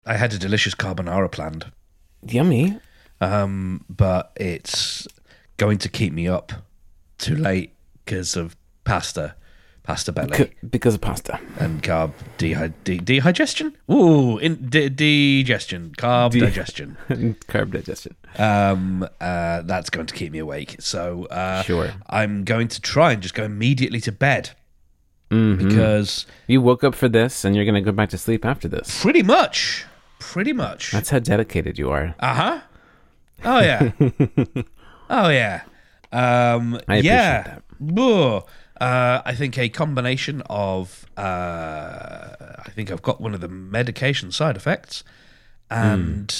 I had a delicious carbonara planned, Yummy. but it's going to keep me up too late because of pasta belly, Because of pasta. and carb digestion. Ooh, digestion, carb digestion. Carb digestion. That's going to keep me awake. So Sure. I'm going to try and just go immediately to bed because You woke up for this, and you're going to go back to sleep after this. pretty much. That's how dedicated you are. Oh yeah. Oh yeah. I appreciate that. Whoa. I think a combination of I think I've got one of the medication side effects, and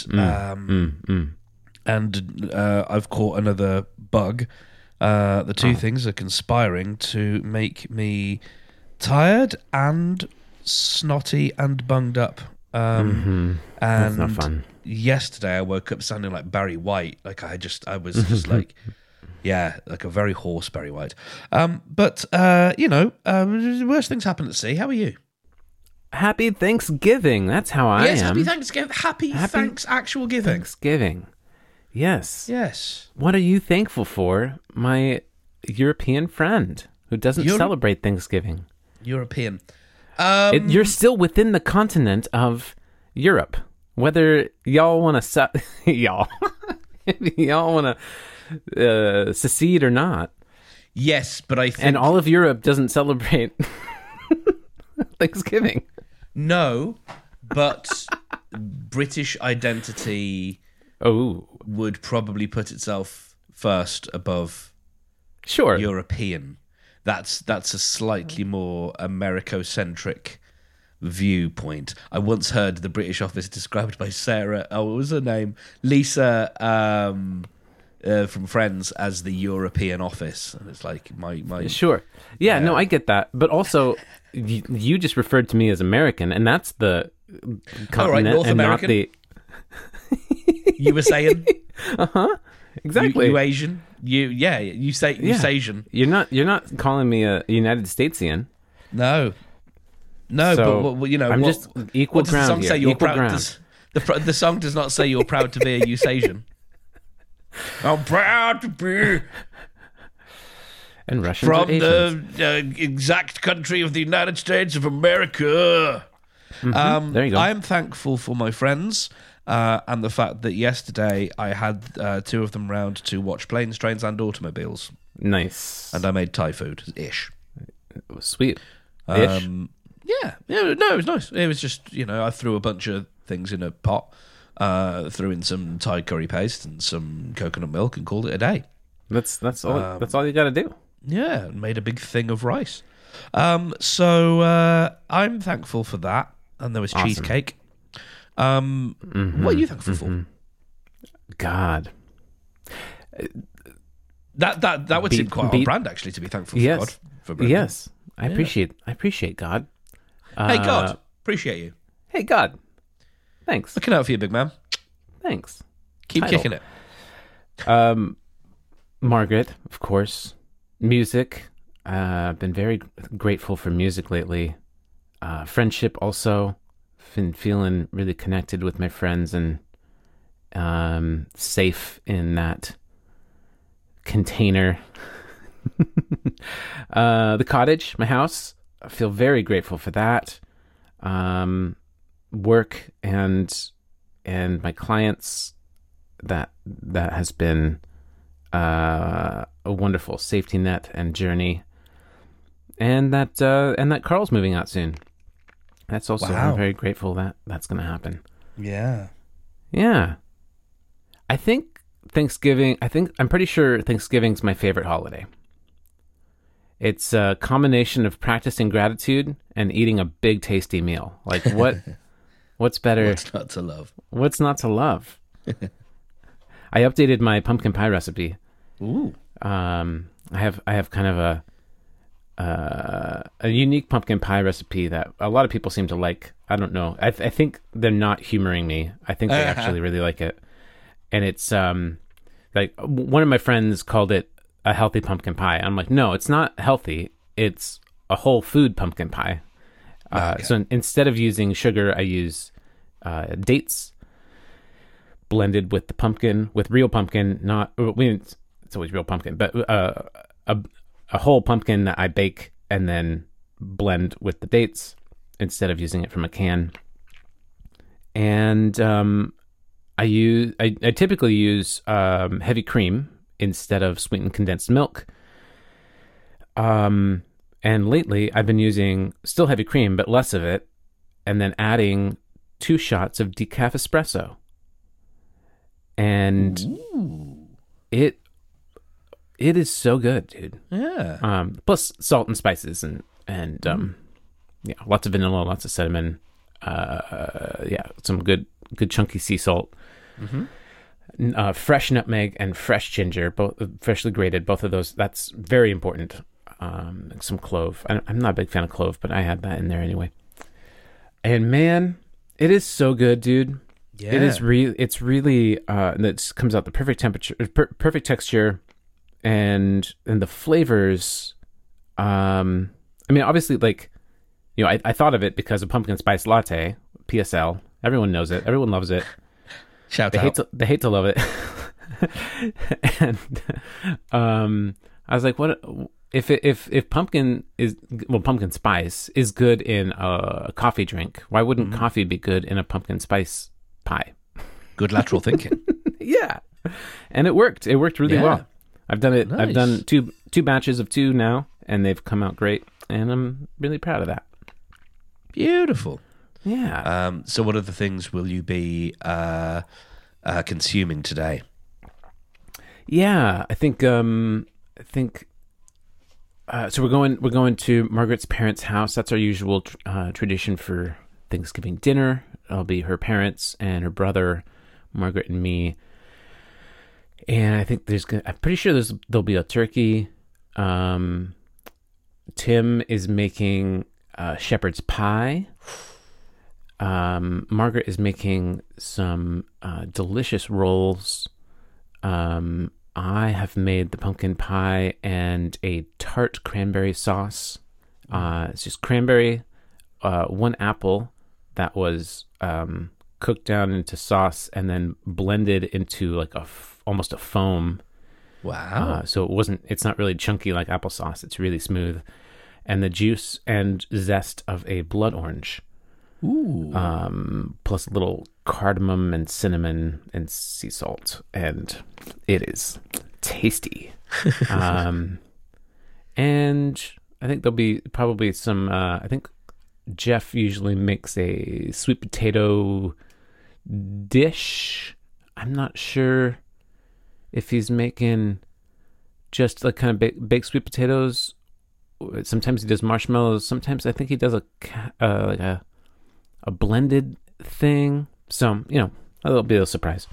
I've caught another bug. The two things are conspiring to make me tired and snotty and bunged up. That's not And fun. yesterday I woke up sounding like Barry White. Like I was just like, yeah, like a very hoarse Barry White. But worse things happen at sea. How are you? Happy Thanksgiving. That's how I Yes, am. happy Thanksgiving. Happy thanks actual giving. Thanksgiving. Yes. Yes. What are you thankful for, my European friend who doesn't celebrate Thanksgiving? European. You're still within the continent of Europe. Whether y'all want to y'all want to secede or not, Yes, but I think and all of Europe doesn't celebrate Thanksgiving. no, but British identity Oh, would probably put itself first above sure. European. That's a slightly more Americocentric viewpoint. I once heard the British office described by Sarah. Oh, what was her name? Lisa from Friends as the European office, and it's like my. Sure. Yeah, no, I get that. But also, you just referred to me as American, and that's the continent, North and American. not the. You were saying Exactly. you Asian. You say Asian. You're not calling me a United Statesian. No, So, but you know, I'm just equal what does the ground song here. say? You're Equal proud. ground. The song does not say you're proud to be a Usasian. I'm proud to be And Russians from are Asians. the exact country of the United States of America. There you go. I am thankful for my friends and the fact that yesterday I had two of them round to watch Planes, Trains and Automobiles, Nice. and I made Thai food-ish. Sweet. Ish. Yeah, no, it was nice. It was just, I threw a bunch of things in a pot, threw in some Thai curry paste and some coconut milk and called it a day. That's all. That's all you got to do. Yeah, and made a big thing of rice. So I'm thankful for that. And there was Awesome. cheesecake. What are you thankful for? God. That would seem quite on brand, actually, to be thankful for God. For Brendan. Yes. I appreciate God. Hey, God, appreciate you. Hey, God. Thanks. Looking out for you, big man. Thanks. Keep Title. kicking it. Margaret, of course. Music. Been very grateful for music lately. Friendship also. Been feeling really connected with my friends and safe in that container. The cottage, my house. I feel very grateful for that. Work and my clients. That has been a wonderful safety net and journey. And that Carl's moving out soon. That's also, Wow. I'm very grateful that that's going to happen. Yeah. Yeah. I'm pretty sure Thanksgiving's my favorite holiday. It's a combination of practicing gratitude and eating a big tasty meal. Like what's better? What's not to love? What's not to love? I updated my pumpkin pie recipe. Ooh. I have kind of a unique pumpkin pie recipe that a lot of people seem to like. I don't know. I think they're not humoring me. I think they actually really like it. And it's like one of my friends called it a healthy pumpkin pie. I'm like, no, it's not healthy. It's a whole food pumpkin pie. Okay. So instead of using sugar, I use dates blended with the pumpkin, with real pumpkin. Not it's always real pumpkin, but a whole pumpkin that I bake and then blend with the dates instead of using it from a can. And I typically use heavy cream instead of sweetened condensed milk. And lately I've been using still heavy cream, but less of it, and then adding 2 shots of decaf espresso. And it is so good, dude. Yeah. Plus salt and spices and yeah, lots of vanilla, lots of cinnamon. Yeah, some good chunky sea salt. Fresh nutmeg and fresh ginger, both freshly grated. Both of those. That's very important. Some clove. I'm not a big fan of clove, but I had that in there anyway. And man, it is so good, dude. Yeah. It's really it comes out the perfect temperature, perfect texture, and the flavors. I mean, obviously, like, you know, I thought of it because of pumpkin spice latte, PSL. Everyone knows it. Everyone loves it. Shout out. They hate to love it. And I was like, what if pumpkin spice is good in a coffee drink, why wouldn't coffee be good in a pumpkin spice pie? Good lateral thinking. Yeah. And it worked. It worked really well. I've done it. Nice. I've done two batches of 2 now, and they've come out great, and I'm really proud of that. Beautiful. Yeah. So what other things will you be consuming today? Yeah, I think so we're going to Margaret's parents' house. That's our usual tradition for Thanksgiving dinner. It'll be her parents and her brother, Margaret and me. And I think I'm pretty sure there'll be a turkey. Tim is making shepherd's pie. Margaret is making some delicious rolls. I have made the pumpkin pie and a tart cranberry sauce. It's just cranberry, 1 apple that was cooked down into sauce and then blended into like almost a foam. Wow. So it's not really chunky like applesauce. It's really smooth. And the juice and zest of a blood orange. Ooh. Plus a little cardamom and cinnamon and sea salt. And it is tasty. And I think there'll be probably some, I think Jeff usually makes a sweet potato dish. I'm not sure if he's making just like kind of baked sweet potatoes. Sometimes he does marshmallows. Sometimes I think he does like a blended thing. So, you know, that'll be a surprise.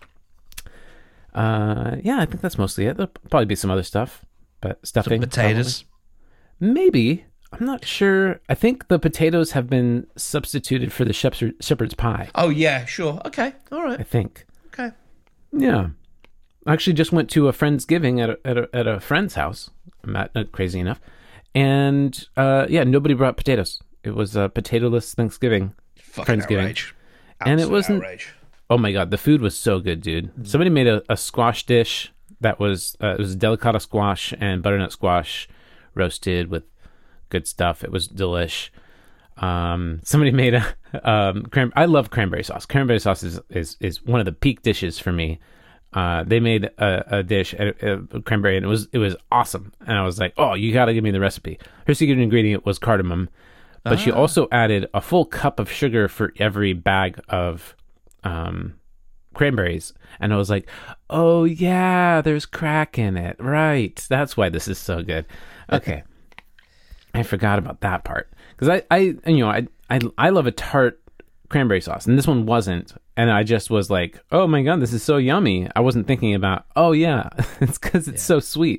Yeah, I think that's mostly it. There'll probably be some other stuff, but stuffing. Some potatoes. Probably. Maybe. I'm not sure. I think the potatoes have been substituted for the shepherd's pie. Oh, yeah, sure. Okay. All right. I think. Okay. Yeah. I actually just went to a Friendsgiving at a friend's house. Not crazy enough. And yeah, nobody brought potatoes. It was a potatoless Thanksgiving. Fucking Friendsgiving. outrage. And it Absolute wasn't. outrage. Oh my god, the food was so good, dude. Somebody made a squash dish that was it was delicata squash and butternut squash roasted with good stuff. It was delish. Somebody made I love cranberry sauce. Cranberry sauce is one of the peak dishes for me. They made a dish, a cranberry, and it was awesome. And I was like, oh, you got to give me the recipe. Her secret ingredient was cardamom, but she also added a full cup of sugar for every bag of cranberries. And I was like, oh yeah, there's crack in it. Right. That's why this is so good. Okay. I forgot about that part. Because I love a tart cranberry sauce, and this one wasn't. And I just was like, oh my god, this is so yummy. I wasn't thinking about, oh yeah, it's because it's so sweet.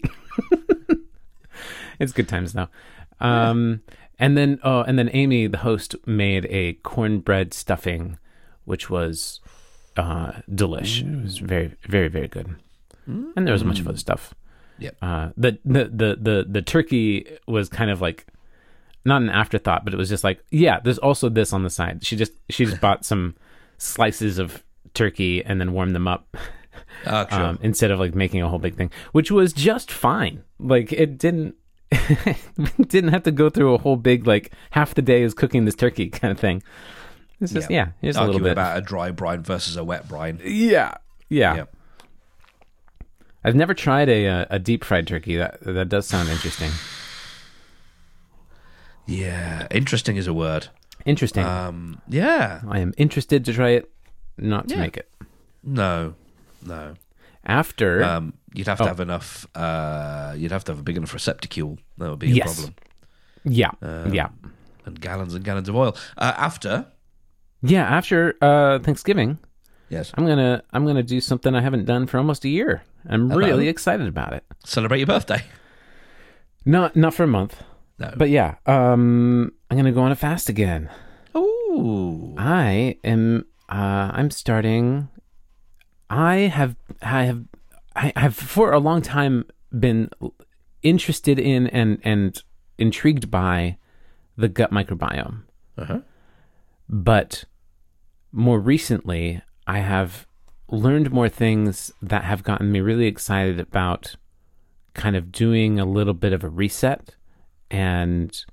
It's good times though. And then Amy, the host, made a cornbread stuffing, which was delish. It was very, very, very good. And there was a bunch of other stuff. Yep. The turkey was kind of like not an afterthought, but it was just like, yeah, there's also this on the side. She just bought some slices of turkey and then warm them up. Sure. Instead of like making a whole big thing, which was just fine. Like it didn't didn't have to go through a whole big like half the day is cooking this turkey kind of thing. It's just here's a little bit about a dry brine versus a wet brine. Yeah. I've never tried a deep fried turkey. That does sound interesting. Yeah, interesting is a word. Interesting. Yeah, I am interested to try it, not to make it. No. After you'd have to have enough. You'd have to have a big enough receptacle. That would be a problem. Yeah. And gallons of oil. After Thanksgiving. Yes. I'm gonna do something I haven't done for almost a year. I'm really excited about it. Celebrate your birthday. Not for a month. No. But yeah, I'm gonna go on a fast again. Ooh. I'm starting. I have for a long time been interested in and intrigued by the gut microbiome. Uh-huh. But more recently, I have learned more things that have gotten me really excited about kind of doing a little bit of a reset and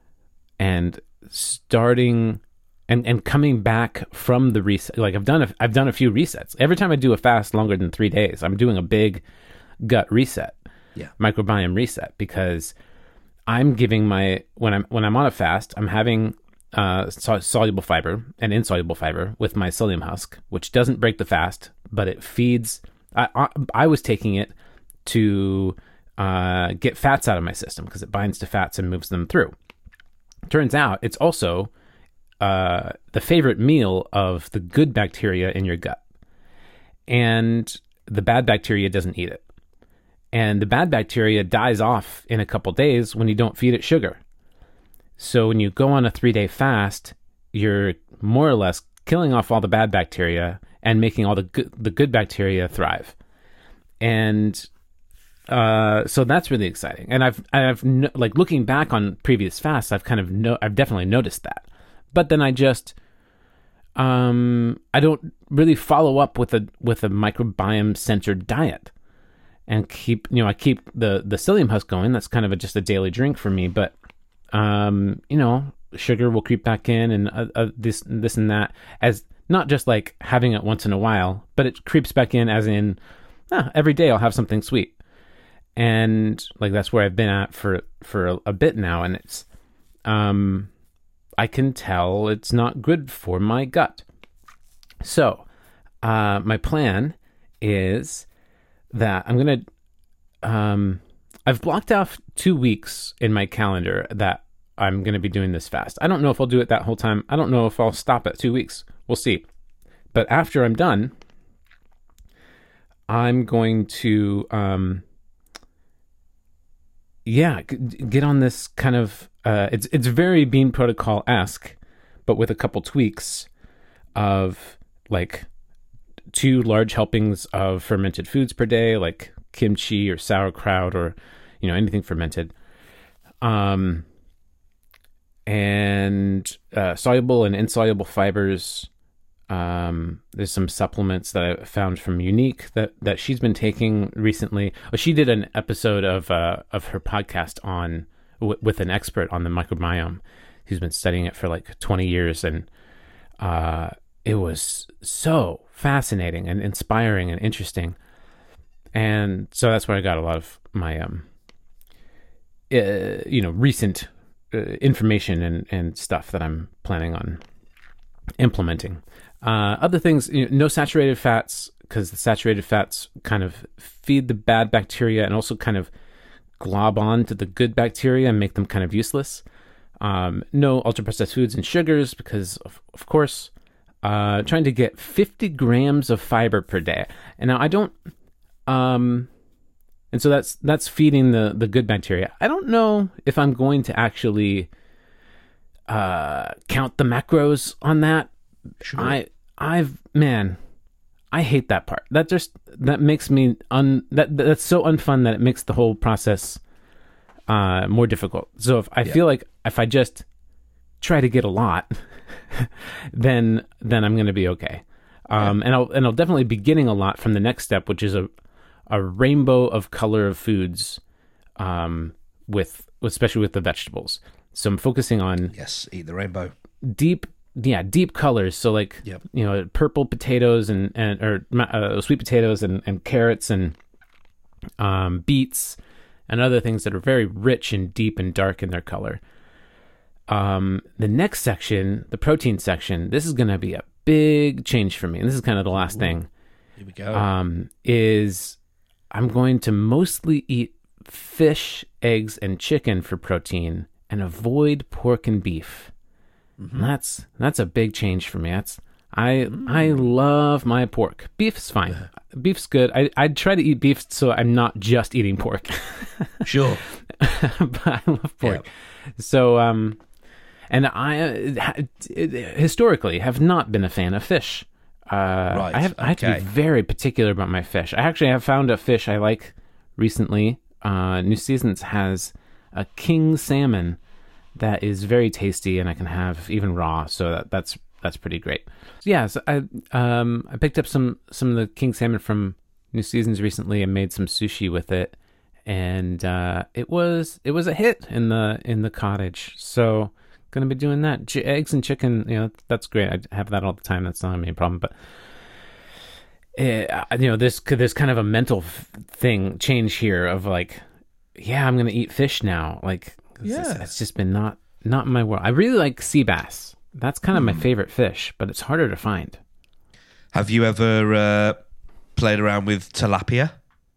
starting and coming back from the reset. Like I've done a few resets. Every time I do a fast longer than 3 days, I'm doing a big gut reset, microbiome reset, because I'm giving when I'm on a fast, I'm having soluble fiber and insoluble fiber with my psyllium husk, which doesn't break the fast, but it feeds. I was taking it to get fats out of my system because it binds to fats and moves them through. Turns out it's also the favorite meal of the good bacteria in your gut, and the bad bacteria doesn't eat it. And the bad bacteria dies off in a couple days when you don't feed it sugar. So when you go on a 3-day fast, you're more or less killing off all the bad bacteria and making all the good bacteria thrive. And so that's really exciting. And I've like looking back on previous fasts, I've definitely noticed that. But then I just I don't really follow up with a microbiome centered diet and I keep the psyllium husk going. That's kind of just a daily drink for me, but sugar will creep back in and this and that, as not just like having it once in a while, but it creeps back in as in every day I'll have something sweet. And like that's where I've been at for a bit now, and it's I can tell it's not good for my gut. So my plan is that I'm gonna I've blocked off 2 weeks in my calendar that I'm going to be doing this fast. I don't know if I'll do it that whole time. I don't know if I'll stop at 2 weeks. We'll see. But after I'm done, I'm going to, get on this kind of, it's very Bean Protocol-esque, but with a couple tweaks of like 2 large helpings of fermented foods per day, like kimchi or sauerkraut or anything fermented, and soluble and insoluble fibers. There's some supplements that I found from Unique that she's been taking recently. She did an episode of her podcast on with an expert on the microbiome who's been studying it for like 20 years, and it was so fascinating and inspiring and interesting. And so that's where I got a lot of my recent information and stuff that I'm planning on implementing. Other things, no saturated fats, because the saturated fats kind of feed the bad bacteria and also kind of glob on to the good bacteria and make them kind of useless. No ultra processed foods and sugars, because of course, trying to get 50 grams of fiber per day. And now I don't, and so that's feeding the good bacteria. I don't know if I'm going to actually count the macros on that. Sure. I hate that part. That makes me that's so unfun that it makes the whole process more difficult. So if I feel like if I just try to get a lot, then I'm going to be okay. And I'll definitely be getting a lot from the next step, which is a rainbow of color of foods, especially with the vegetables. So I'm focusing on eat the rainbow. Deep colors. So like purple potatoes and sweet potatoes and carrots and beets and other things that are very rich and deep and dark in their color. The next section, the protein section, this is going to be a big change for me. And this is kind of the last thing. Here we go. Is I'm going to mostly eat fish, eggs, and chicken for protein and avoid pork and beef. Mm-hmm. That's a big change for me. I love my pork. Beef's fine. Beef's good. I'd try to eat beef so I'm not just eating pork. Sure. But I love pork. Yeah. So, and I historically have not been a fan of fish. Right. I have to be very particular about my fish. I actually have found a fish I like recently. New Seasons has a king salmon that is very tasty, and I can have even raw. So that's pretty great. So yeah, so I picked up some of the king salmon from New Seasons recently and made some sushi with it, and it was a hit in the cottage. So gonna be doing that. Eggs and chicken, that's great. I have that all the time. That's not a main problem, but there's kind of a mental thing change here of like, yeah, I'm gonna eat fish now. Like, it's just been not in my world. I really like sea bass. That's kind of my favorite fish, but it's harder to find. Have you ever played around with tilapia?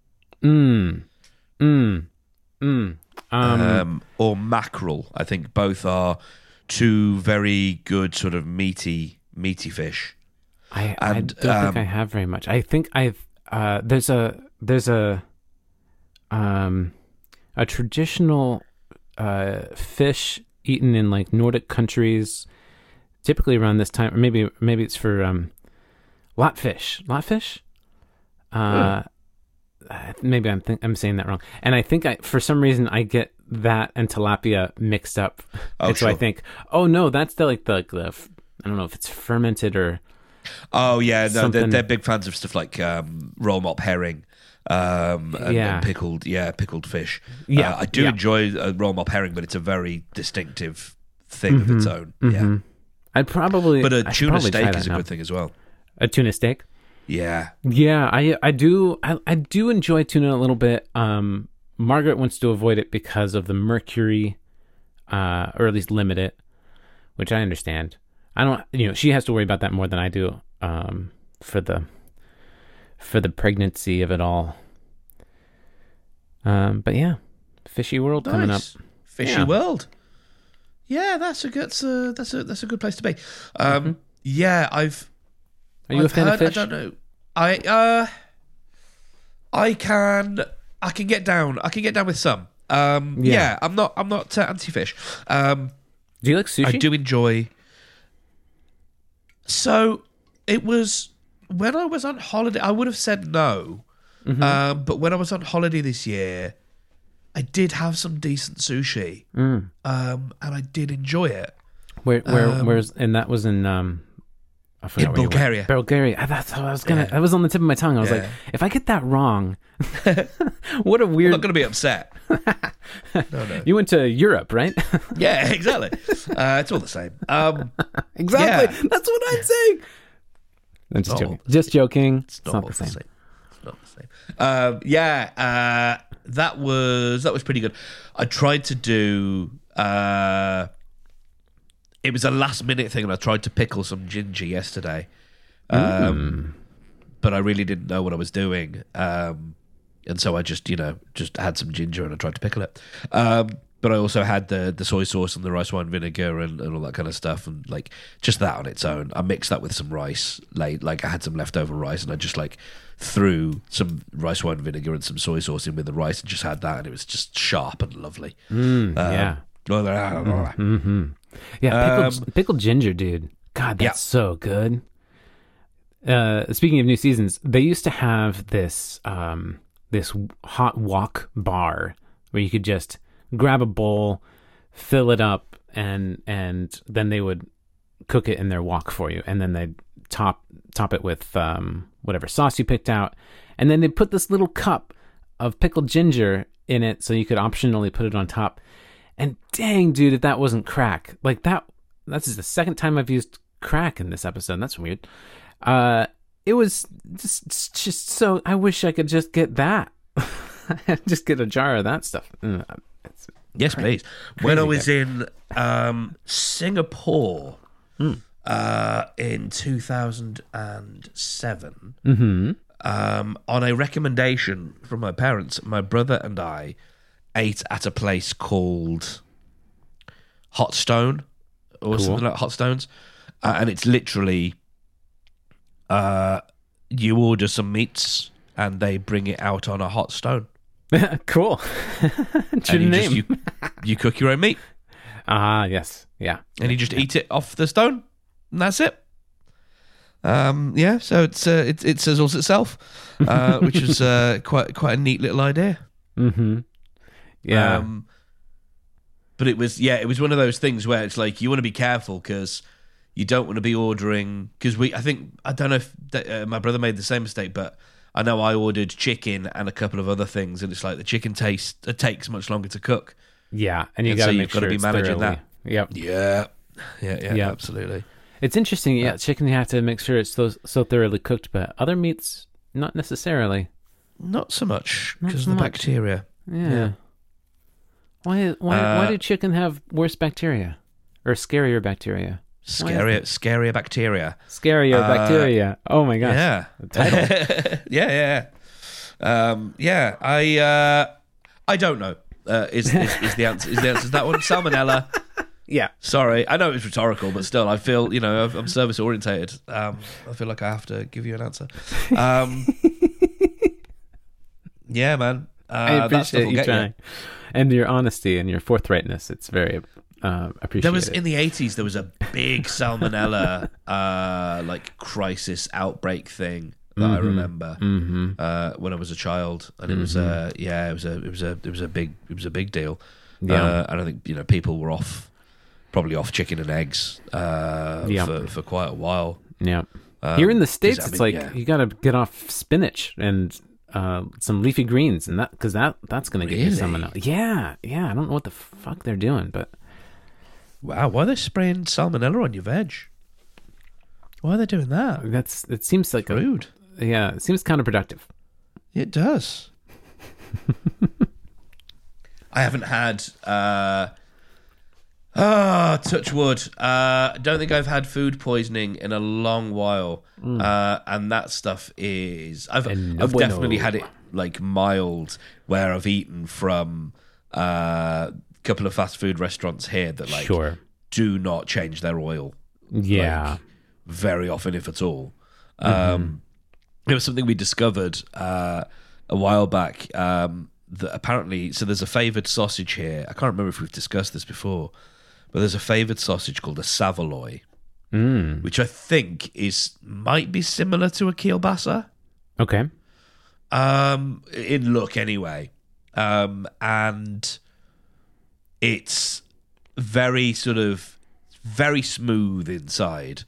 Or mackerel? I think both are two very good sort of meaty fish. I don't think I have very much. I think there's a traditional fish eaten in like Nordic countries, typically around this time, or maybe it's for latfish. Maybe I'm saying that wrong, and I think for some reason I get that and tilapia mixed up. Oh, so I think, oh no, that's the I don't know if it's fermented or. Oh yeah, no, they're big fans of stuff like roll mop herring, and pickled fish. Yeah, I do enjoy roll mop herring, but it's a very distinctive thing of its own. Mm-hmm. Yeah, but a tuna steak is a good thing as well. A tuna steak. Yeah, I do enjoy tuna a little bit. Margaret wants to avoid it because of the mercury, or at least limit it, which I understand. I don't, she has to worry about that more than I do, for the pregnancy of it all. But yeah, fishy world coming up. Fishy world. Yeah, that's a good place to be. Yeah, Are you a fan of fish? I don't know. I can get down. I can get down with some. Yeah, I'm not anti-fish. Do you like sushi? I do enjoy. So it was when I was on holiday. I would have said no, but when I was on holiday this year, I did have some decent sushi, and I did enjoy it. Where's and that was in I forgot in Bulgaria. Bulgaria. That's how I was gonna. That was on the tip of my tongue. I was like, if I get that wrong, what a weird. I'm not gonna be upset. No. You went to Europe, right? Yeah, exactly. It's all the same. Exactly. Yeah. That's what I'm saying. I'm just joking. Just joking. It's not the same. It's not the same. That was pretty good. I tried to do. It was a last minute thing, and I tried to pickle some ginger yesterday, but I really didn't know what I was doing, and so I just had some ginger and I tried to pickle it. But I also had the soy sauce and the rice wine vinegar and all that kind of stuff, and like just that on its own. I mixed that with some rice, like I had some leftover rice, and I just like threw some rice wine vinegar and some soy sauce in with the rice, and just had that, and it was just sharp and lovely. Yeah, pickled ginger, dude. God, that's so good. Speaking of New Seasons, they used to have this hot wok bar where you could just grab a bowl, fill it up, and then they would cook it in their wok for you, and then they'd top it with whatever sauce you picked out, and then they put this little cup of pickled ginger in it, so you could optionally put it on top. And dang, dude, if that wasn't crack, like that's the second time I've used crack in this episode. That's weird. It was just so. I wish I could just get that. Just get a jar of that stuff. Yes, please. When I was in Singapore in 2007, on a recommendation from my parents, my brother and I ate at a place called Hot Stone or something like Hot Stones. And it's literally you order some meats and they bring it out on a hot stone. Cool. And you cook your own meat. Yes. Yeah. And you just eat it off the stone, and that's it. So it sizzles itself, which is quite a neat little idea. Mm-hmm. Yeah. But it was one of those things where it's like you want to be careful because you don't want to be ordering, because I don't know if my brother made the same mistake, but I know I ordered chicken and a couple of other things, and it's like the chicken takes much longer to cook. Yeah, and you got to make sure be it's managing thoroughly. that. Yep. Yeah, absolutely. It's interesting. Yeah, chicken you have to make sure it's so thoroughly cooked, but other meats not necessarily. Not so much because of the bacteria. Yeah. Why do chicken have worse bacteria or scarier bacteria? Scarier bacteria. Scarier bacteria. Oh my gosh. Yeah. The title. I don't know. Is the answer? Is the answer to that one Salmonella? Yeah. Sorry, I know it's rhetorical, but still, I feel I'm service orientated. I feel like I have to give you an answer. Yeah, man. I appreciate you trying, and your honesty and your forthrightness. It's very appreciated. There was in the 80s. There was a big Salmonella crisis outbreak thing that I remember when I was a child, and it was it was a big deal. Yeah. And I think people were probably off chicken and eggs for quite a while. Yeah. Here in the States, it's you got to get off spinach and some leafy greens, and because that's going to get you salmonella. Yeah. I don't know what the fuck they're doing, but wow, why are they spraying salmonella on your veg? Why are they doing that? It seems like rude. It seems counterproductive. It does. I haven't had touch wood. I don't think I've had food poisoning in a long while. And that stuff is I've definitely had it like mild, where I've eaten from a couple of fast food restaurants here that do not change their oil. Yeah. Very often, if at all. It was something we discovered a while back. That apparently, so there's a favoured sausage here. I can't remember if we've discussed this before, but there's a favoured sausage called a Savoy, which I think might be similar to a kielbasa. Okay. In look, anyway, and it's very very smooth inside,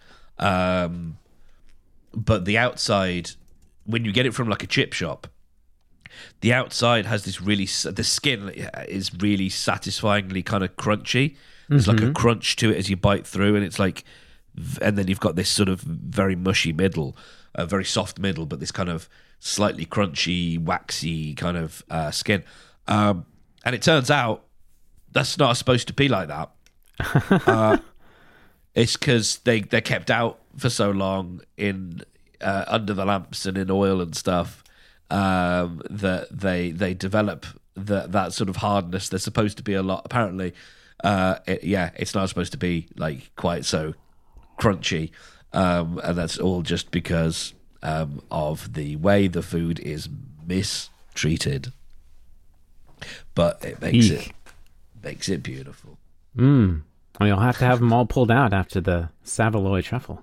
but the outside, when you get it from like a chip shop, the outside has this the skin is really satisfyingly kind of crunchy. There's like a crunch to it as you bite through, and it's like, and then you've got this sort of very mushy middle, a very soft middle, but this kind of slightly crunchy, waxy kind of skin. And it turns out that's not supposed to be like that. It's because they're kept out for so long in under the lamps and in oil and stuff. That they develop that sort of hardness. They're supposed to be a lot. Apparently, it's not supposed to be like quite so crunchy, and that's all just because of the way the food is mistreated. But it makes it beautiful. Well, you'll have to have them all pulled out after the Savoy truffle.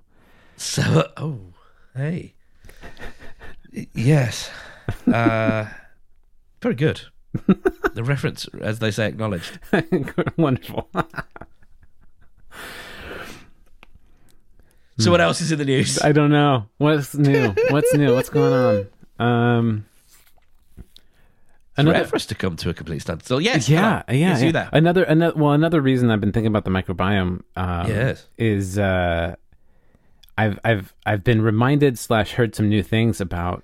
Hey, yes. Very good. The reference, as they say, acknowledged. Wonderful. So what else is in the news? I don't know. What's new? What's new? What's going on? It's rare for us to come to a complete standstill. Yes. Yeah. Yes, do that. Another reason I've been thinking about the microbiome Yes. is I've been reminded / heard some new things about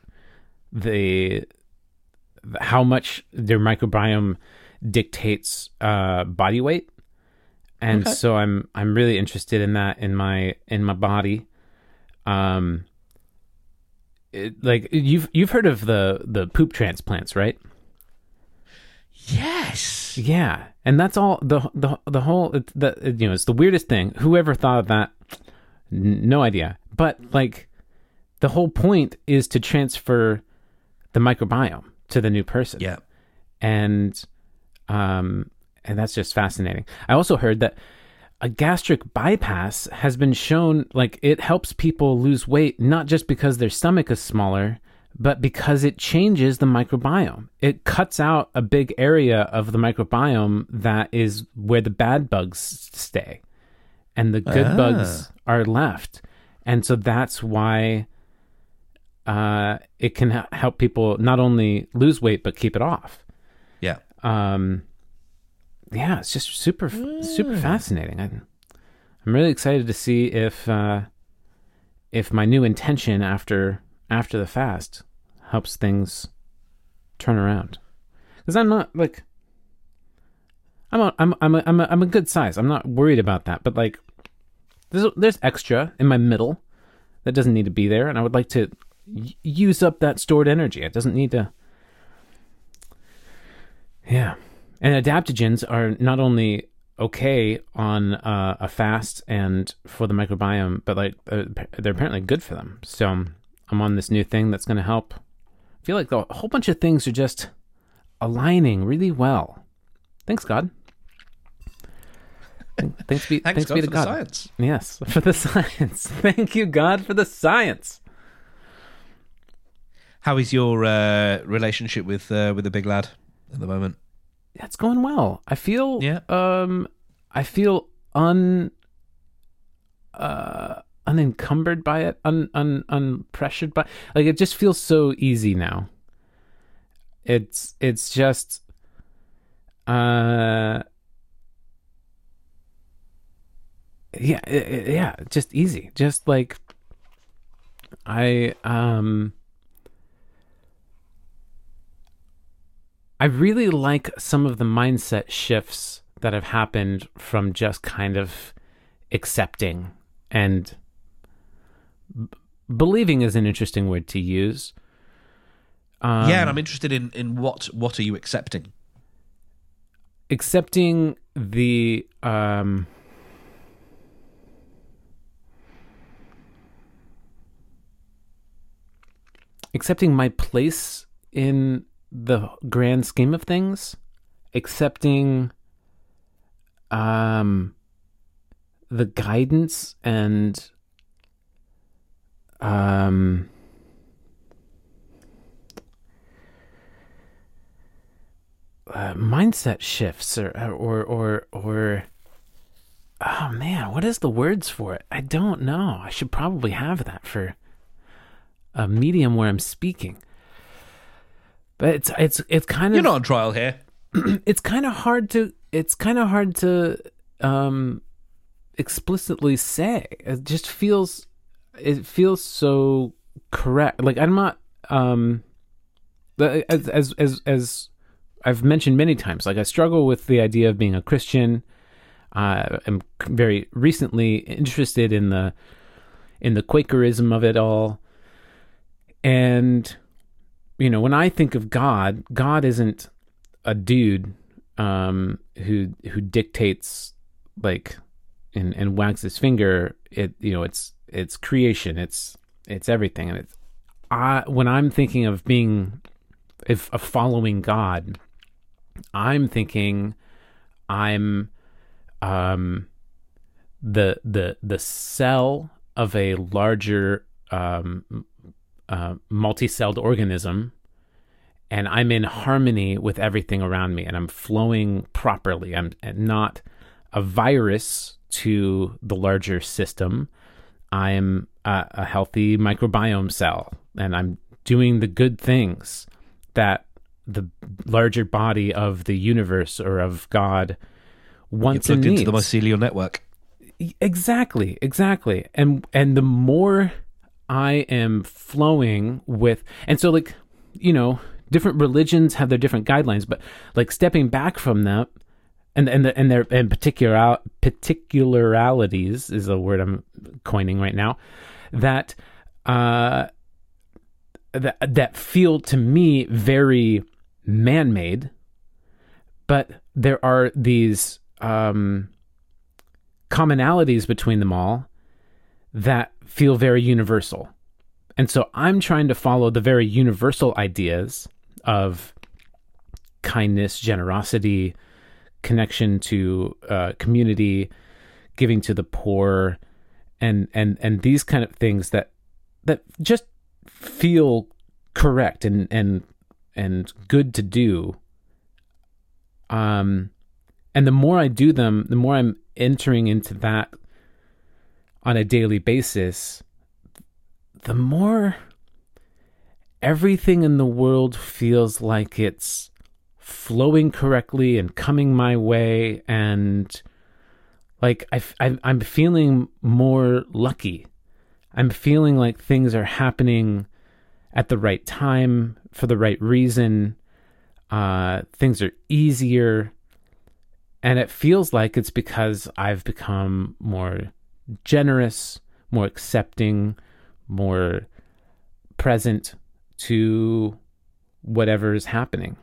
how much their microbiome dictates body weight, and so I'm really interested in that in my body. Like you've heard of the poop transplants, right? Yes. Yeah, and that's all the whole it's the weirdest thing. Whoever thought of that? No idea. But like the whole point is to transfer the microbiome to the new person. Yeah. And that's just fascinating. I also heard that a gastric bypass has been shown, like, it helps people lose weight, not just because their stomach is smaller, but because it changes the microbiome. It cuts out a big area of the microbiome that is where the bad bugs stay, and the good bugs are left. And so that's why it can help people not only lose weight, but keep it off. Yeah. Yeah, it's just super fascinating. I'm really excited to see if my new intention after the fast helps things turn around. Because I'm not like I'm a good size. I'm not worried about that. But like there's extra in my middle that doesn't need to be there, and I would like to use up that stored energy. It doesn't need to. Yeah. And adaptogens are not only okay on a fast and for the microbiome, but like they're apparently good for them. So I'm on this new thing that's going to help. I feel like a whole bunch of things are just aligning really well. Thanks, God. Thanks be to for God. The science. Yes, for the science. Thank you, God, for the science. How is your relationship with the big lad at the moment? It's going well. I feel unencumbered by it, unpressured by, like, it just feels so easy now. It's just just easy. Just like I really like some of the mindset shifts that have happened from just kind of accepting, and believing is an interesting word to use. And I'm interested in what are you accepting? Accepting the accepting my place in the grand scheme of things, accepting the guidance and mindset shifts or oh man, what is the words for it? I don't know. I should probably have that for a medium where I'm speaking. But it's kind of, you're not on trial here. It's kind of hard to explicitly say. It just feels so correct. Like I'm not as I've mentioned many times, like I struggle with the idea of being a Christian. I'm very recently interested in the Quakerism of it all. And you know, when I think of God, God isn't a dude who dictates, like, and wags his finger. It's creation. It's everything. And when I'm thinking of following God, I'm thinking I'm the cell of a larger multi-celled organism, and I'm in harmony with everything around me, and I'm flowing properly. I'm not a virus to the larger system. I am a healthy microbiome cell, and I'm doing the good things that the larger body of the universe or of God wants and needs. Into the mycelial network. Exactly. And the more I am flowing with, and so like, different religions have their different guidelines, but like stepping back from that and their particularities is a word I'm coining right now, that that feel to me very man-made, but there are these commonalities between them all that feel very universal. And so I'm trying to follow the very universal ideas of kindness, generosity, connection to community, giving to the poor, and these kind of things that just feel correct and good to do. And the more I do them, the more I'm entering into that on a daily basis, the more everything in the world feels like it's flowing correctly and coming my way, and like I'm feeling more lucky. I'm feeling like things are happening at the right time for the right reason. Things are easier, and it feels like it's because I've become more generous, more accepting, more present to whatever is happening.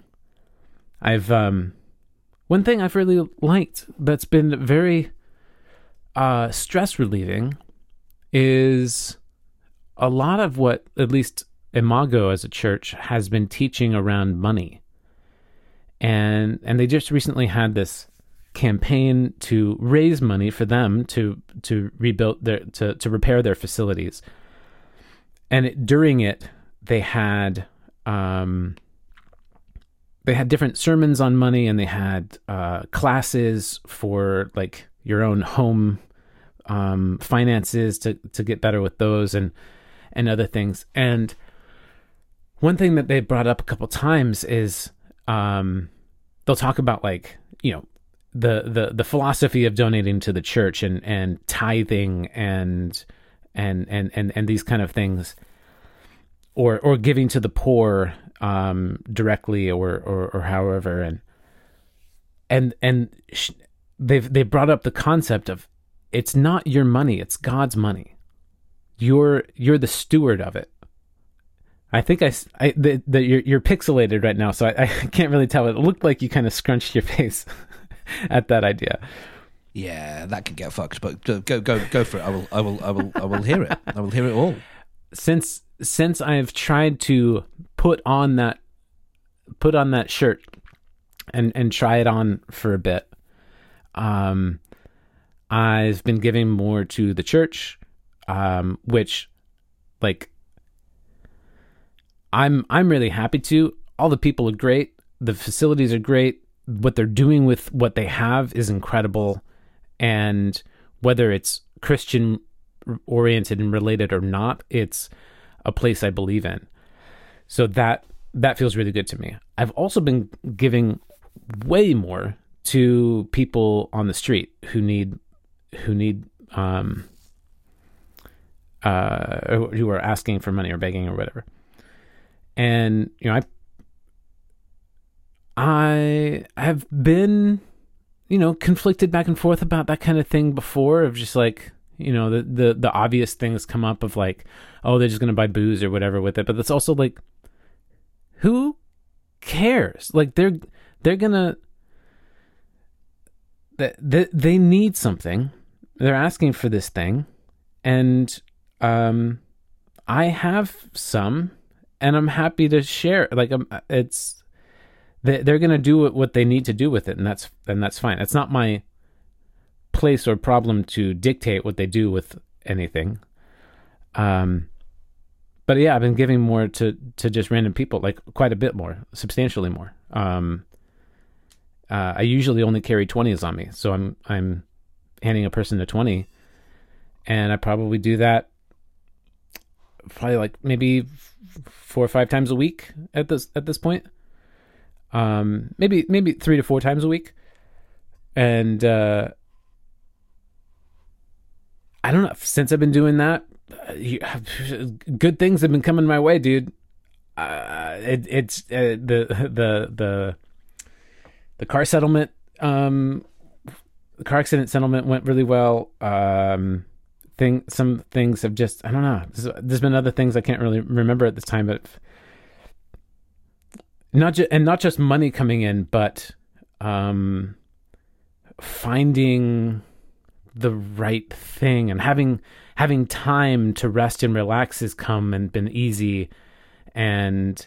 One thing I've really liked that's been very stress relieving is a lot of what at least Imago as a church has been teaching around money. And they just recently had this campaign to raise money for them to rebuild to repair their facilities. And during it, they had different sermons on money, and they had classes for like your own home finances to get better with those and other things. And one thing that they brought up a couple times is they'll talk about like, the philosophy of donating to the church and tithing and these kind of things, or giving to the poor directly or however, and they've brought up the concept of it's not your money, it's God's money. You're the steward of it. I think you're pixelated right now, so I can't really tell. It looked like you kind of scrunched your face at that idea. Yeah, that could get fucked. But go for it. I will hear it. I will hear it all. Since I've tried to put on that shirt and try it on for a bit, I've been giving more to the church, which, like, I'm really happy to. All the people are great. The facilities are great. What they're doing with what they have is incredible. And whether it's Christian oriented and related or not, it's a place I believe in. So that feels really good to me. I've also been giving way more to people on the street who are asking for money or begging or whatever. And I have been conflicted back and forth about that kind of thing before, of just like, the obvious things come up of like, oh, they're just going to buy booze or whatever with it. But that's also like, who cares? Like they're going to, they need something. They're asking for this thing. And I have some, and I'm happy to share. Like they're going to do what they need to do with it, and that's fine. It's not my place or problem to dictate what they do with anything. But yeah, I've been giving more to just random people, like quite a bit more, substantially more. I usually only carry 20s on me, so I'm handing a person a 20, and I probably do that probably like maybe 4 or 5 times a week at this point. Maybe 3 to 4 times a week. And I don't know, since I've been doing that, good things have been coming my way, dude. The car settlement, the car accident settlement went really well. Some things have just, I don't know. There's been other things I can't really remember at this time, but not just money coming in, but finding the right thing and having time to rest and relax has come and been easy. And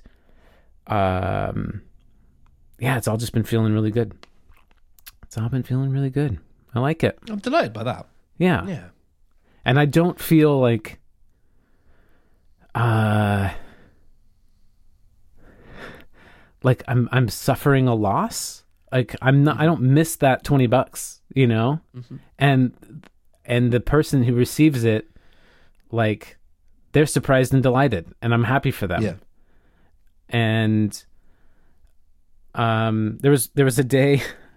it's all just been feeling really good. It's all been feeling really good. I like it. I'm delighted by that. Yeah. Yeah. And I don't feel like I'm I'm suffering a loss. Like I don't miss that $20, you know? Mm-hmm. And the person who receives it, like, they're surprised and delighted, and I'm happy for them. Yeah. And there was a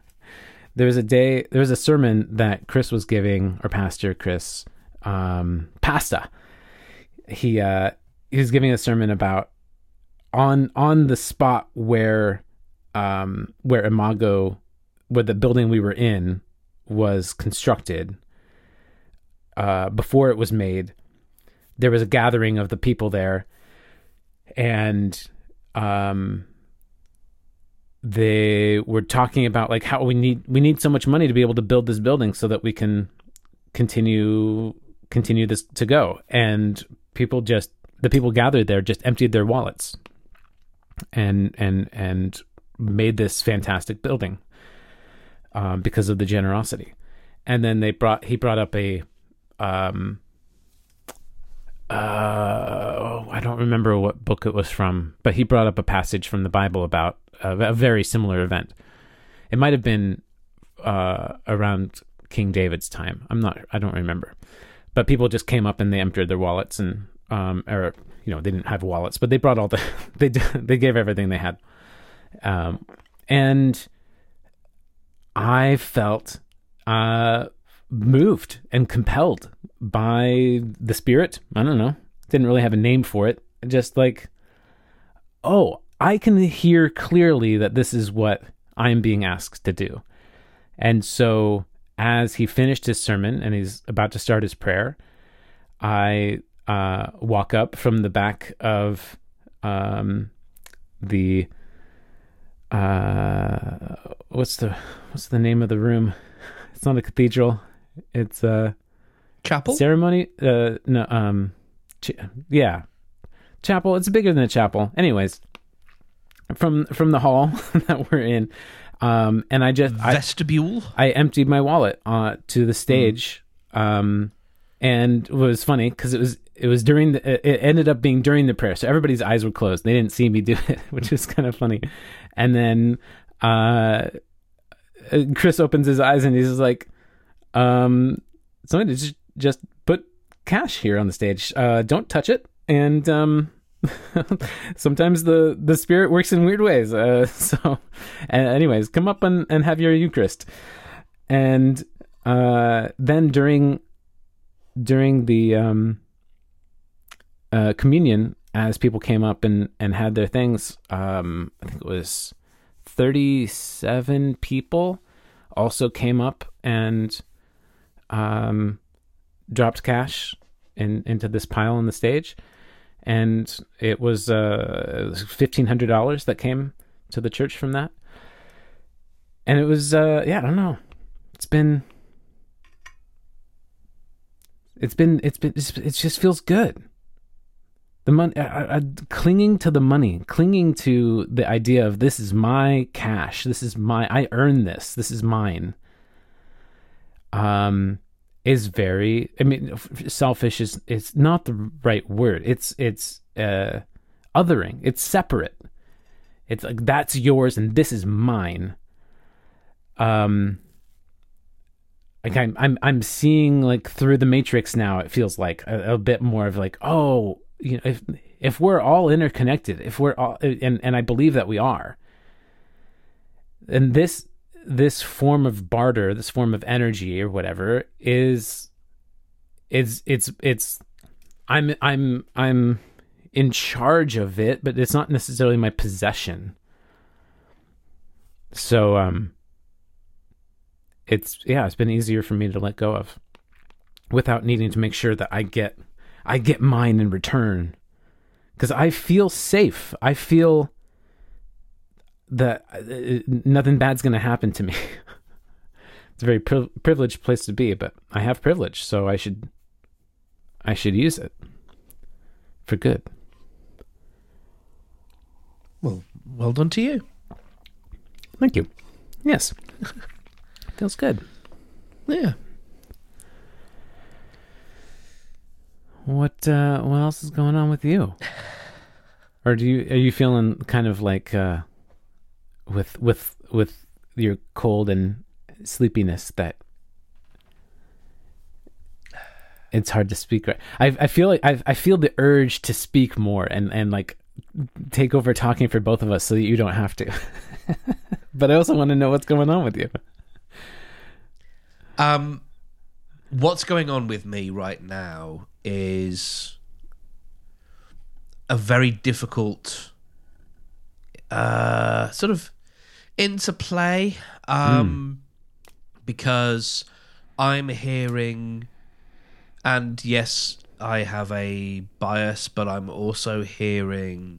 sermon that Chris was giving, or Pastor Chris, Pasta. He was giving a sermon about on the spot where Imago, where the building we were in was constructed, before it was made. There was a gathering of the people there, and they were talking about like how we need so much money to be able to build this building so that we can continue this to go. And the people gathered there just emptied their wallets and made this fantastic building because of the generosity. And then he brought up a I don't remember what book it was from, but he brought up a passage from the Bible about a very similar event. It might have been around King David's time. I don't remember. But people just came up and they emptied their wallets, and they didn't have wallets, but they brought all they gave everything they had. And I felt moved and compelled by the Spirit. I don't know. Didn't really have a name for it. Just like, oh, I can hear clearly that this is what I'm being asked to do. And so as he finished his sermon and he's about to start his prayer, I walk up from the back of the what's the name of the room? It's not a cathedral. It's a chapel. Ceremony. Chapel. It's bigger than a chapel. Anyways, from the hall that we're in, and vestibule. I emptied my wallet to the stage, and it was funny because it was during it ended up being during the prayer, so everybody's eyes were closed. They didn't see me do it, which is kind of funny. And then Chris opens his eyes and he's like, somebody just put cash here on the stage. Don't touch it. And sometimes the Spirit works in weird ways. Anyways, come up and have your Eucharist. And then during the communion, as people came up and had their things, I think it was 37 people also came up and dropped cash into this pile on the stage. And it was $1,500 that came to the church from that. And it was, I don't know. It just feels good. The money, clinging to the money, clinging to the idea of this is my cash, I earn this is mine. Is very, selfish is not the right word. It's othering. It's separate. It's like, that's yours and this is mine. I like I'm seeing like through the matrix now. It feels like a bit more of like, oh, you know, if we're all interconnected, if we're all, and I believe that we are, and this form of barter, this form of energy or whatever it's I'm in charge of it, but it's not necessarily my possession. So it's been easier for me to let go of without needing to make sure that I get mine in return, because I feel safe. I feel that nothing bad's going to happen to me. It's a very privileged place to be, but I have privilege, so I should use it for good. Well done to you. Thank you. Yes. Feels good. Yeah. What else is going on with you? Or are you feeling kind of like with your cold and sleepiness that it's hard to speak right? I feel like I feel the urge to speak more and like take over talking for both of us so that you don't have to. But I also want to know what's going on with you. What's going on with me right now is a very difficult sort of interplay, because I'm hearing, and yes, I have a bias, but I'm also hearing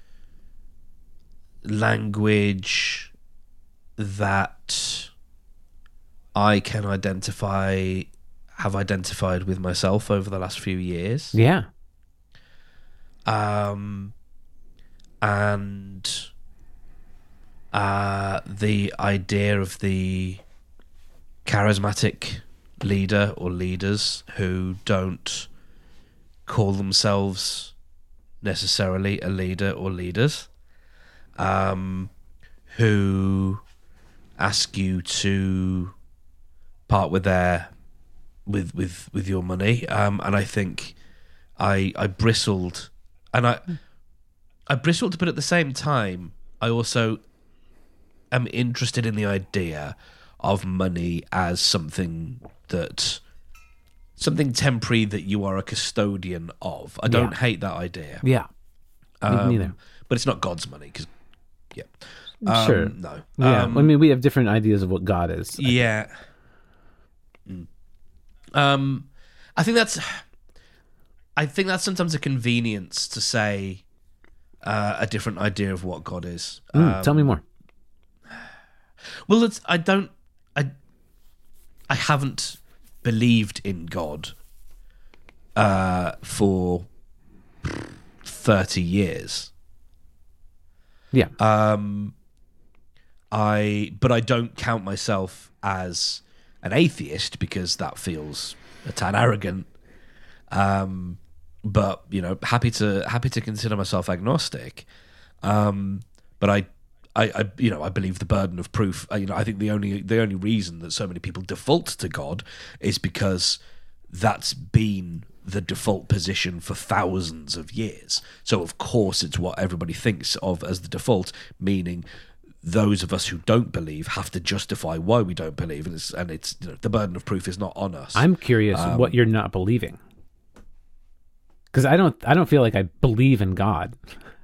language that I can have identified with myself over the last few years. Yeah. And the idea of the charismatic leader or leaders who don't call themselves necessarily a leader or leaders, who ask you to part with with your money, and I think I bristled, and I bristled, but at the same time I also am interested in the idea of money as something temporary that you are a custodian of. I don't hate that idea. Yeah. Neither. But it's not God's money, because sure. No. Yeah. I mean, we have different ideas of what God is. Yeah. I think that's sometimes a convenience to say a different idea of what God is. Tell me more. Well, I haven't believed in God for 30 years. Yeah. But I don't count myself as an atheist, because that feels a tad arrogant. But happy to consider myself agnostic. But I believe the burden of proof. I think the only reason that so many people default to God is because that's been the default position for thousands of years. So of course it's what everybody thinks of as the default, meaning those of us who don't believe have to justify why we don't believe, and it's the burden of proof is not on us. I'm curious what you're not believing, because I don't feel like I believe in God.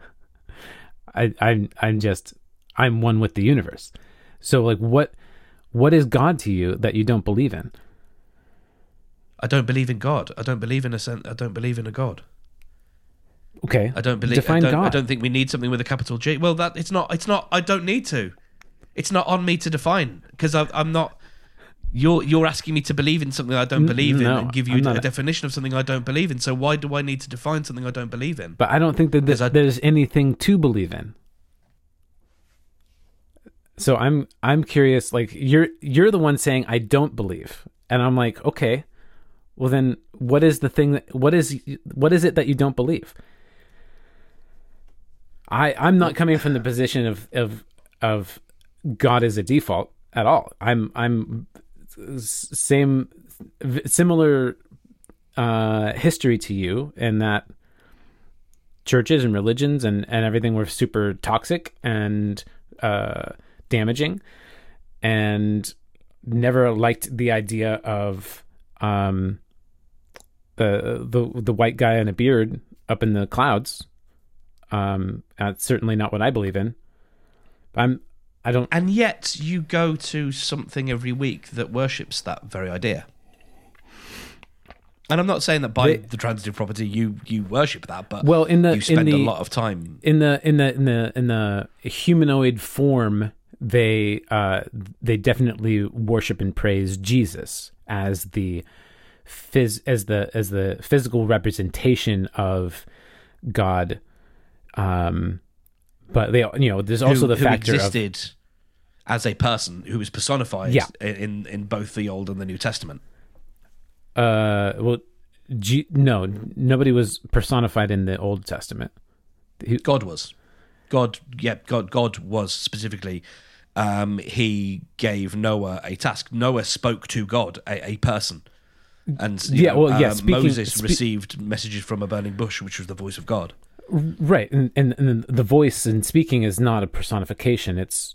I'm one with the universe. So like what is God to you that you don't believe in? I don't believe in God. I don't believe in I don't believe in a God. Okay. I don't believe. Define God. I don't think we need something with a capital G. Well, it's not. I don't need to. It's not on me to define, because I'm not. You're asking me to believe in something I don't believe in, and give you a definition of something I don't believe in. So why do I need to define something I don't believe in? But I don't think that there's anything to believe in. So I'm curious. Like you're the one saying I don't believe, and I'm like, okay, well then what is the thing what is it that you don't believe? I'm not coming from the position of God as a default at all. I'm similar history to you, in that churches and religions and everything were super toxic and damaging, and never liked the idea of the white guy in a beard up in the clouds. That's certainly not what I believe in. I don't. And yet you go to something every week that worships that very idea. And I'm not saying that by the transitive property you worship that, but you spend a lot of time in the humanoid form. They definitely worship and praise Jesus as the physical representation of God. But they, there's also the factor who existed as a person who was personified in both the Old and the New Testament. No, nobody was personified in the Old Testament. God was. God was specifically. He gave Noah a task. Noah spoke to God, a person. And Moses received messages from a burning bush, which was the voice of God. Right, and the voice and speaking is not a personification. It's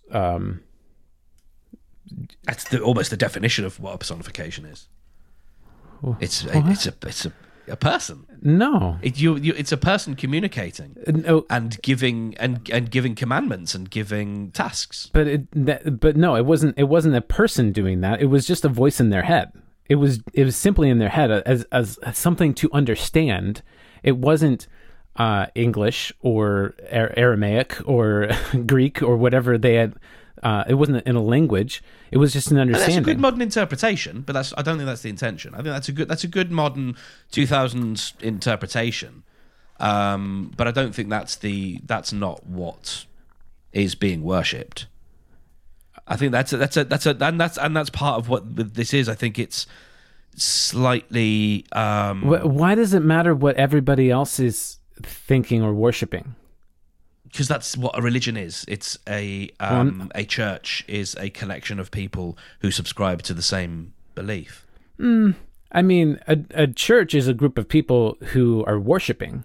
that's almost the definition of what a personification is. It's a person. No, it's a person communicating and giving giving commandments and giving tasks. But no, it wasn't a person doing that. It was just a voice in their head. It was simply in their head as something to understand. It wasn't English or Aramaic or Greek or whatever they had. It wasn't in a language. It was just an understanding. That's a good modern interpretation, but I don't think that's the intention. I think that's a good modern 2000s interpretation. But I don't think that's not what is being worshipped. I think that's part of what this is. I think it's slightly. Why does it matter what everybody else is thinking or worshiping? Because that's what a religion is. It's a church is a collection of people who subscribe to the same belief. I mean, a church is a group of people who are worshiping.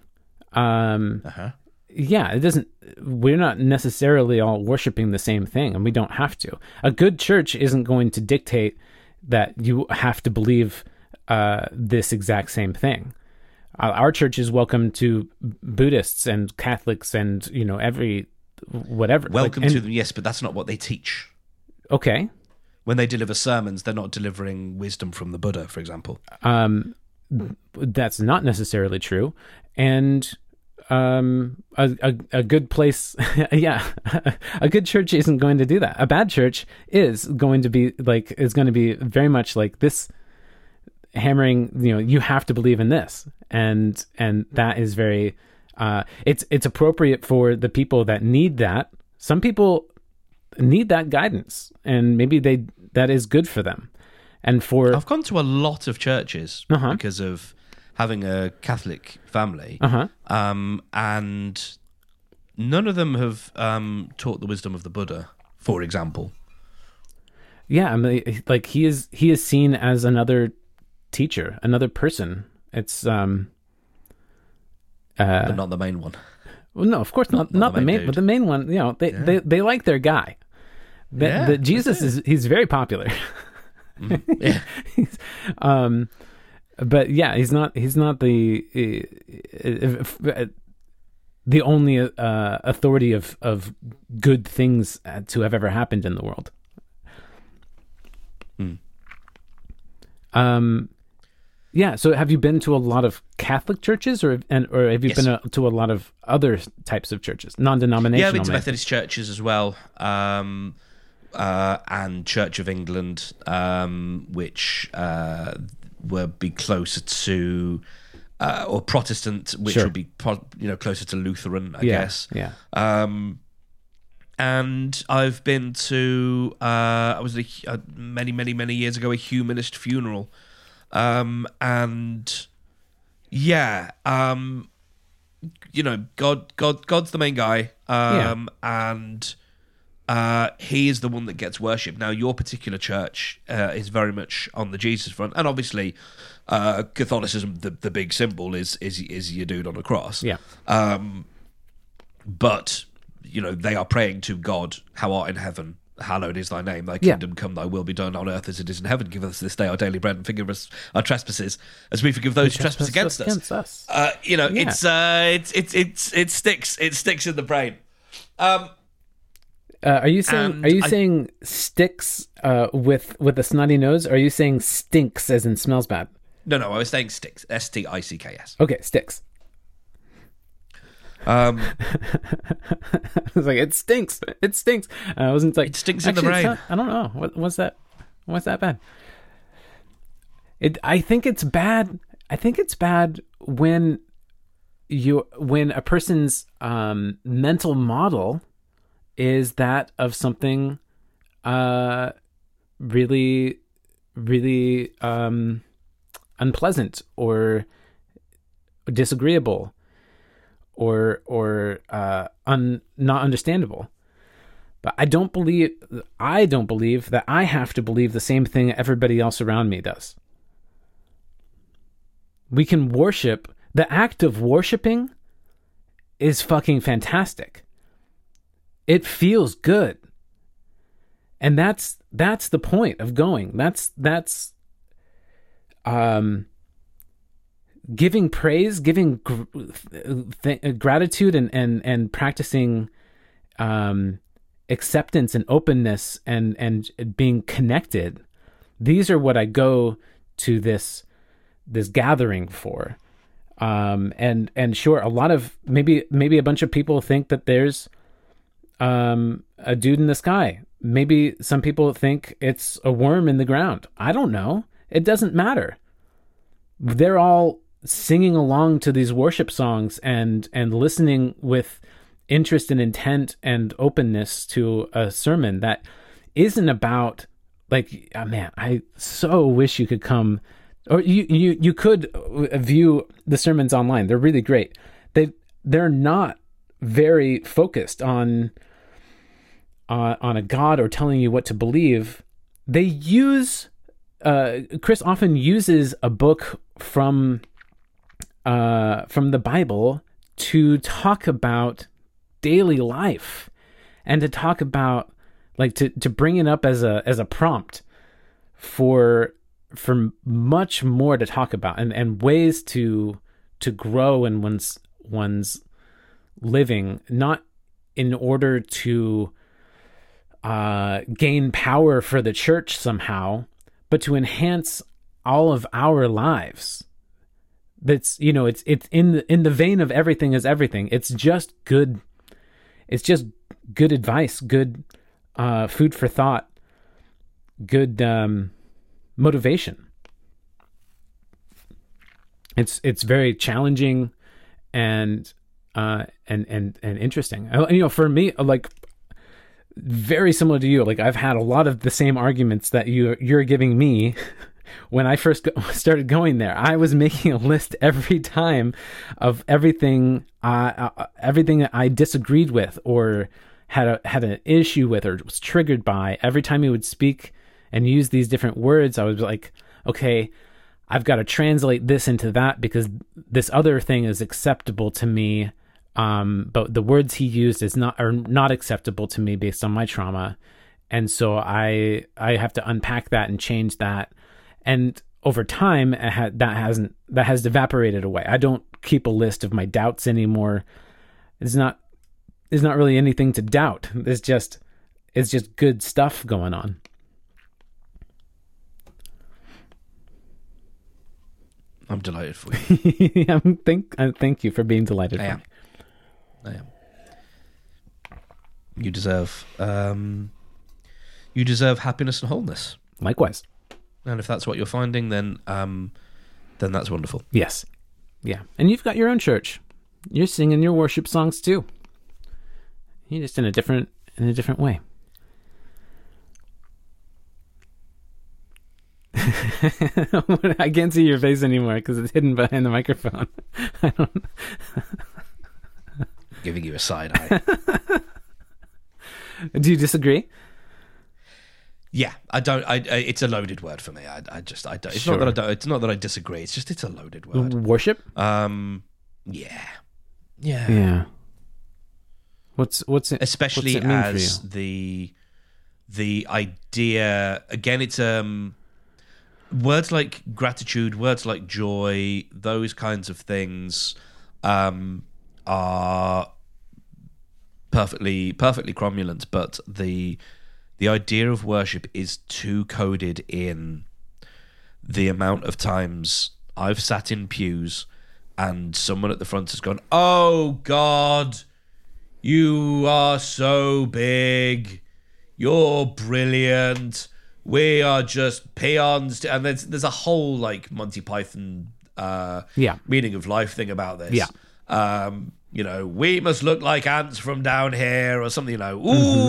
Yeah, it doesn't. We're not necessarily all worshiping the same thing, and we don't have to. A good church isn't going to dictate that you have to believe this exact same thing. Our church is welcome to Buddhists and Catholics and every whatever. Welcome to them, yes, but that's not what they teach. Okay. When they deliver sermons, they're not delivering wisdom from the Buddha, for example. That's not necessarily true, and a good place, a good church isn't going to do that. A bad church is going to be very much like this. Hammering, you have to believe in this, and that is very it's appropriate for the people that need that. Some people need that guidance, and maybe that is good for them. And I've gone to a lot of churches because of having a Catholic family, and none of them have taught the wisdom of the Buddha, for example. Yeah, I mean, like he is seen as another teacher, another person. It's but not the main one. Well, no, of course not the main, but the main one. They like their guy. Jesus he's very popular. Yeah. But yeah, he's not the only authority of good things to have ever happened in the world. Yeah. So, have you been to a lot of Catholic churches, or have you been to a lot of other types of churches, non-denominational? Yeah, I've been to Methodist churches as well, and Church of England, which would be closer to, or Protestant, which would be closer to Lutheran, I guess. Yeah. And I've been to, I was many years ago, a humanist funeral. God's the main guy. And he is the one that gets worshipped. Now, your particular church is very much on the Jesus front, and obviously, Catholicism, the big symbol is your dude on a cross. Yeah. But they are praying to God, "How art in heaven, hallowed is thy name. Thy kingdom come. Thy will be done on earth as it is in heaven. Give us this day our daily bread, and forgive us our trespasses, as we forgive those who trespass against us." It sticks. It sticks in the brain. Are you saying sticks with a snotty nose? Or are you saying stinks as in smells bad? No, I was saying sticks. STICKS. Okay, sticks. I was like, it stinks. It stinks. I wasn't like, it stinks in the brain. I don't know. What's that? What's that bad? I think it's bad. I think it's bad when a person's mental model is that of something really, really unpleasant or disagreeable or not understandable. But I don't believe that I have to believe the same thing everybody else around me does. We can worship. The act of worshiping is fucking fantastic. It feels good. And that's the point of going. That's giving praise, giving gratitude, and practicing acceptance and openness and being connected. These are what I go to this gathering for. And sure, a lot of maybe a bunch of people think that there's a dude in the sky. Maybe some people think it's a worm in the ground. I don't know. It doesn't matter. They're all singing along to these worship songs and listening with interest and intent and openness to a sermon that isn't about like, oh man, I so wish you could come, or you could view the sermons online. They're really great. They're not very focused on a God or telling you what to believe. They use Chris often uses a book from the Bible to talk about daily life and to talk about to bring it up as a prompt for much more to talk about and ways to grow in one's living, not in order to gain power for the church somehow, but to enhance all of our lives. That's, it's in the vein of everything is everything. It's just good. It's just good advice, good food for thought, good motivation. It's very challenging and interesting. For me, very similar to you. I've had a lot of the same arguments that you're giving me. When I first started going there, I was making a list every time of everything that I disagreed with or had an issue with or was triggered by. Every time he would speak and use these different words, I was like, okay, I've got to translate this into that because this other thing is acceptable to me. But the words he used are not acceptable to me based on my trauma. And so I have to unpack that and change that. And over time, that has evaporated away. I don't keep a list of my doubts anymore. There's not really anything to doubt. It's just good stuff going on. I'm delighted for you. Thank you for being delighted for me. I am. You deserve happiness and wholeness. Likewise. And if that's what you're finding, then that's wonderful. Yes. Yeah. And you've got your own church. You're singing your worship songs too. You're just in a different way. I can't see your face anymore because it's hidden behind the microphone. I don't. Giving you a side eye. Do you disagree? Yeah, I don't. It's a loaded word for me. I don't. It's Sure. not that I don't. It's not that I disagree. It's just it's a loaded word. Worship? Yeah. Yeah. What's it? Especially what's it mean for as you? the idea again. It's words like gratitude, words like joy, those kinds of things are perfectly cromulent, but the idea of worship is too coded in the amount of times I've sat in pews and someone at the front has gone, "Oh God, you are so big, you're brilliant, we are just peons," and there's a whole like Monty Python meaning of life thing about this. You know, we must look like ants from down here or something, you know,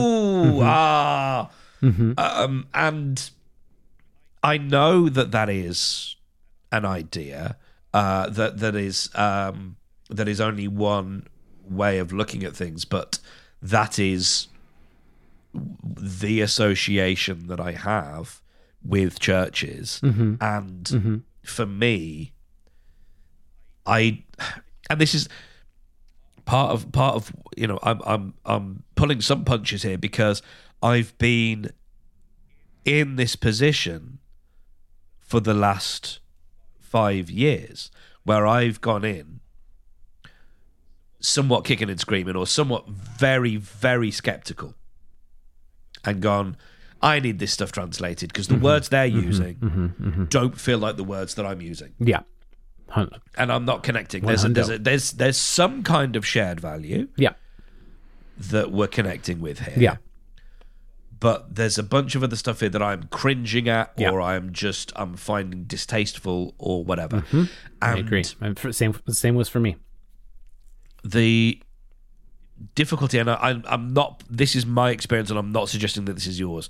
and I know that is an idea that is only one way of looking at things, but that is the association that I have with churches. And for me, and this is part of you know, I'm pulling some punches here because I've been in this position for the last 5 years where I've gone in somewhat kicking and screaming or somewhat very, very skeptical and gone, I need this stuff translated because the words they're using don't feel like the words that I'm using. Yeah. And I'm not connecting. There's some kind of shared value that we're connecting with here. Yeah. But there's a bunch of other stuff here that I'm cringing at or I'm finding distasteful or whatever. And I agree. Same was for me. The difficulty, and I'm not, this is my experience and I'm not suggesting that this is yours.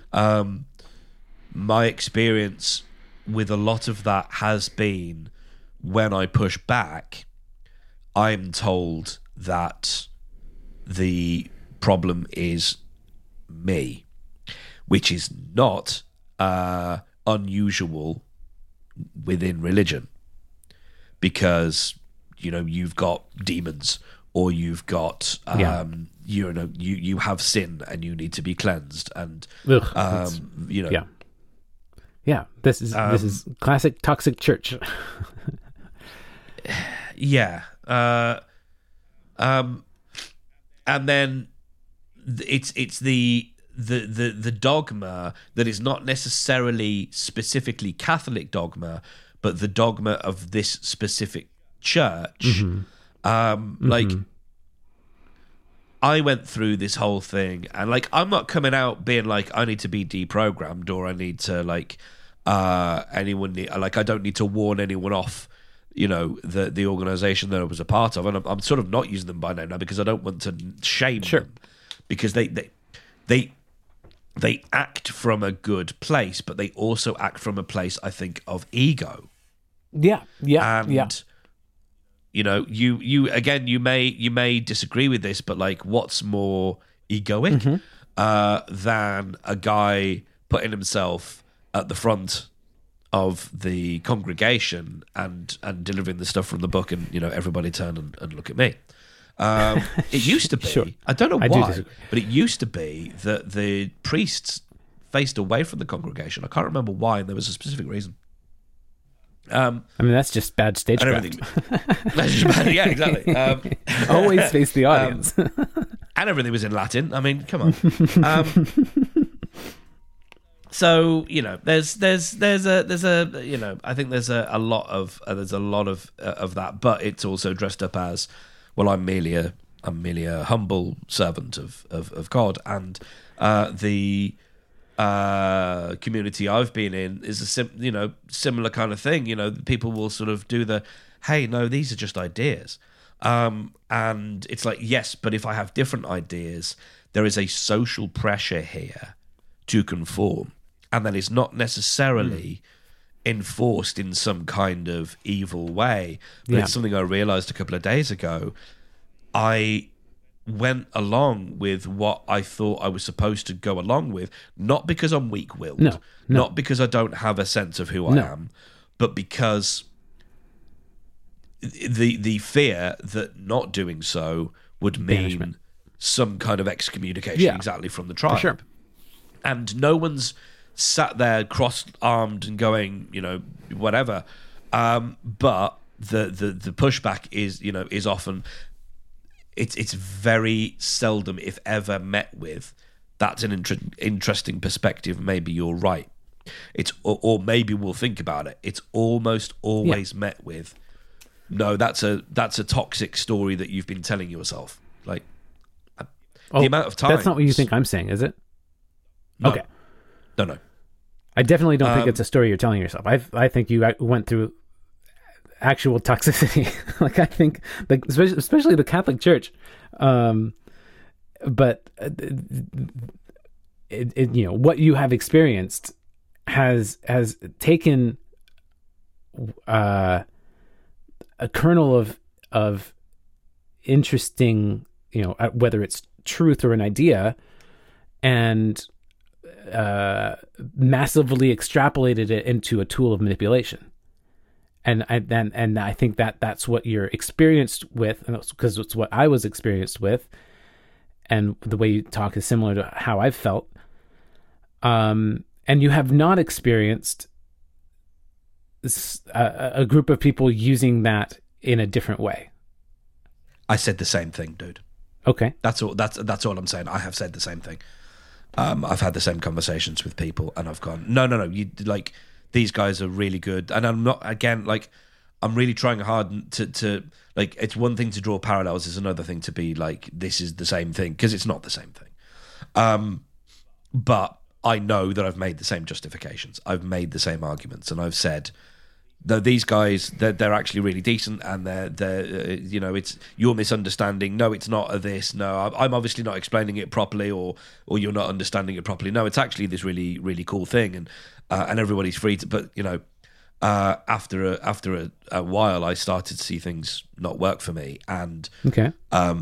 My experience with a lot of that has been when I push back, I'm told that the problem is me, which is not unusual within religion, because you know you've got demons or you've got you have sin and you need to be cleansed, and you know this is classic toxic church. And then it's the dogma that is not necessarily specifically Catholic dogma, but the dogma of this specific church. Like I went through this whole thing, and like I'm not coming out being like I need to be deprogrammed or I need to like I don't need to warn anyone off, you know, the organization that I was a part of, and I'm sort of not using them by name now because I don't want to shame them, because they act from a good place, but they also act from a place, I think, of ego. And you know, you may disagree with this, but like, what's more egoic than a guy putting himself at the front of the congregation and delivering the stuff from the book, and you know, everybody turn and look at me. It used to be, I don't know why, but it used to be that the priests faced away from the congregation. I can't remember why, and there was a specific reason. I mean, that's just bad stagecraft. That's just bad, yeah, exactly. Always face the audience. And everything was in Latin. I mean, come on. So you know, there's a you know, I think there's a lot of that, but it's also dressed up as, well, I'm merely a humble servant of God, and the community I've been in is a similar kind of thing. You know, people will sort of do the, hey, no, these are just ideas, and it's like, yes, but if I have different ideas, there is a social pressure here to conform, and that is not necessarily enforced in some kind of evil way. But it's something I realized a couple of days ago. went along with what I thought I was supposed to go along with, not because I'm weak-willed, No. not because I don't have a sense of who I am, but because the fear that not doing so would mean Banishment. some kind of excommunication exactly from the tribe. For sure. And no one's sat there cross-armed and going, whatever. But the pushback is often, it's very seldom, if ever, met with, that's an interesting perspective, maybe you're right. It's or maybe we'll think about it. It's almost always met with, no, that's a toxic story that you've been telling yourself. Like, the amount of times... That's not what you think I'm saying, is it? No. Okay. No. I definitely don't think it's a story you're telling yourself. I think you went through actual toxicity. Like, I think, especially the Catholic Church. But what you have experienced has taken a kernel of interesting, whether it's truth or an idea, and massively extrapolated it into a tool of manipulation. And I think that's what you're experienced with, because it's what I was experienced with, and the way you talk is similar to how I've felt. And you have not experienced a group of people using that in a different way. I said the same thing, dude. Okay. That's all I'm saying. I have said the same thing. I've had the same conversations with people, and I've gone, no, you like, these guys are really good. And I'm not, again, like, I'm really trying hard to like, it's one thing to draw parallels, it's another thing to be like, this is the same thing, because it's not the same thing. But I know that I've made the same justifications. I've made the same arguments, and I've said, though, these guys, they're actually really decent, and they're it's you're misunderstanding. No, it's not this. No, I'm obviously not explaining it properly, or you're not understanding it properly. No, it's actually this really, really cool thing, and everybody's free to. But after a while, I started to see things not work for me, and okay,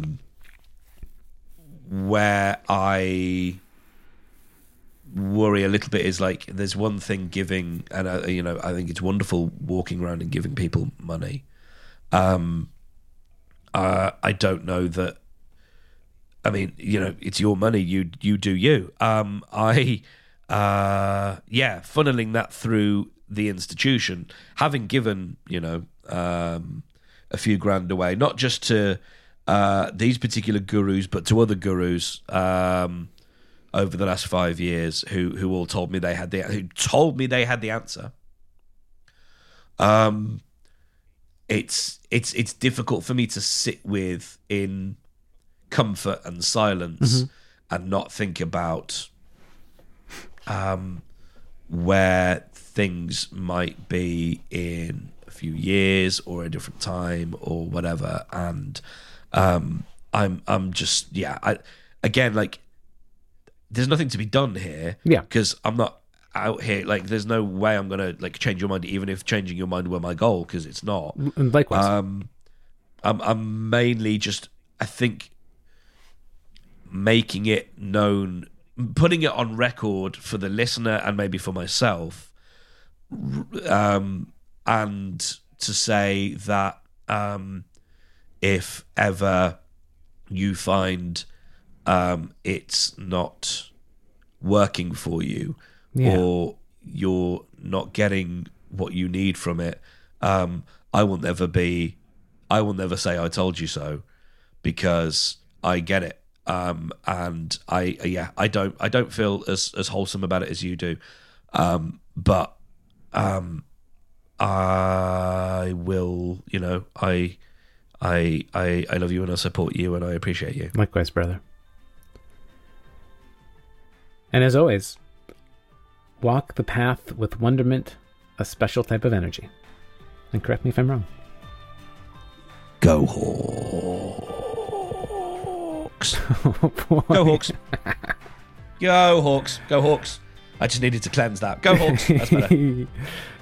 where I worry a little bit is, like, there's one thing giving, and I think it's wonderful walking around and giving people money. I don't know that. I mean, it's your money. You do you. Funneling that through the institution, having given a few grand away, not just to these particular gurus, but to other gurus. Over the last 5 years, who all told me they had the answer. It's difficult for me to sit with in comfort and silence, and not think about where things might be in a few years or a different time or whatever. And I'm just again, like, there's nothing to be done here. Yeah. Because I'm not out here, like, there's no way I'm going to, like, change your mind, even if changing your mind were my goal, because it's not. And likewise. I'm mainly just, I think, making it known, putting it on record for the listener and maybe for myself, and to say that if ever you find it's not working for you, or you're not getting what you need from it, I will never say I told you so, because I get it. And I don't feel as wholesome about it as you do. But I will, I love you, and I support you, and I appreciate you. Likewise, brother. And as always, walk the path with wonderment, a special type of energy. And correct me if I'm wrong. Go Hawks. Oh, boy. Go Hawks. Go Hawks. Go Hawks. I just needed to cleanse that. Go Hawks. That's better.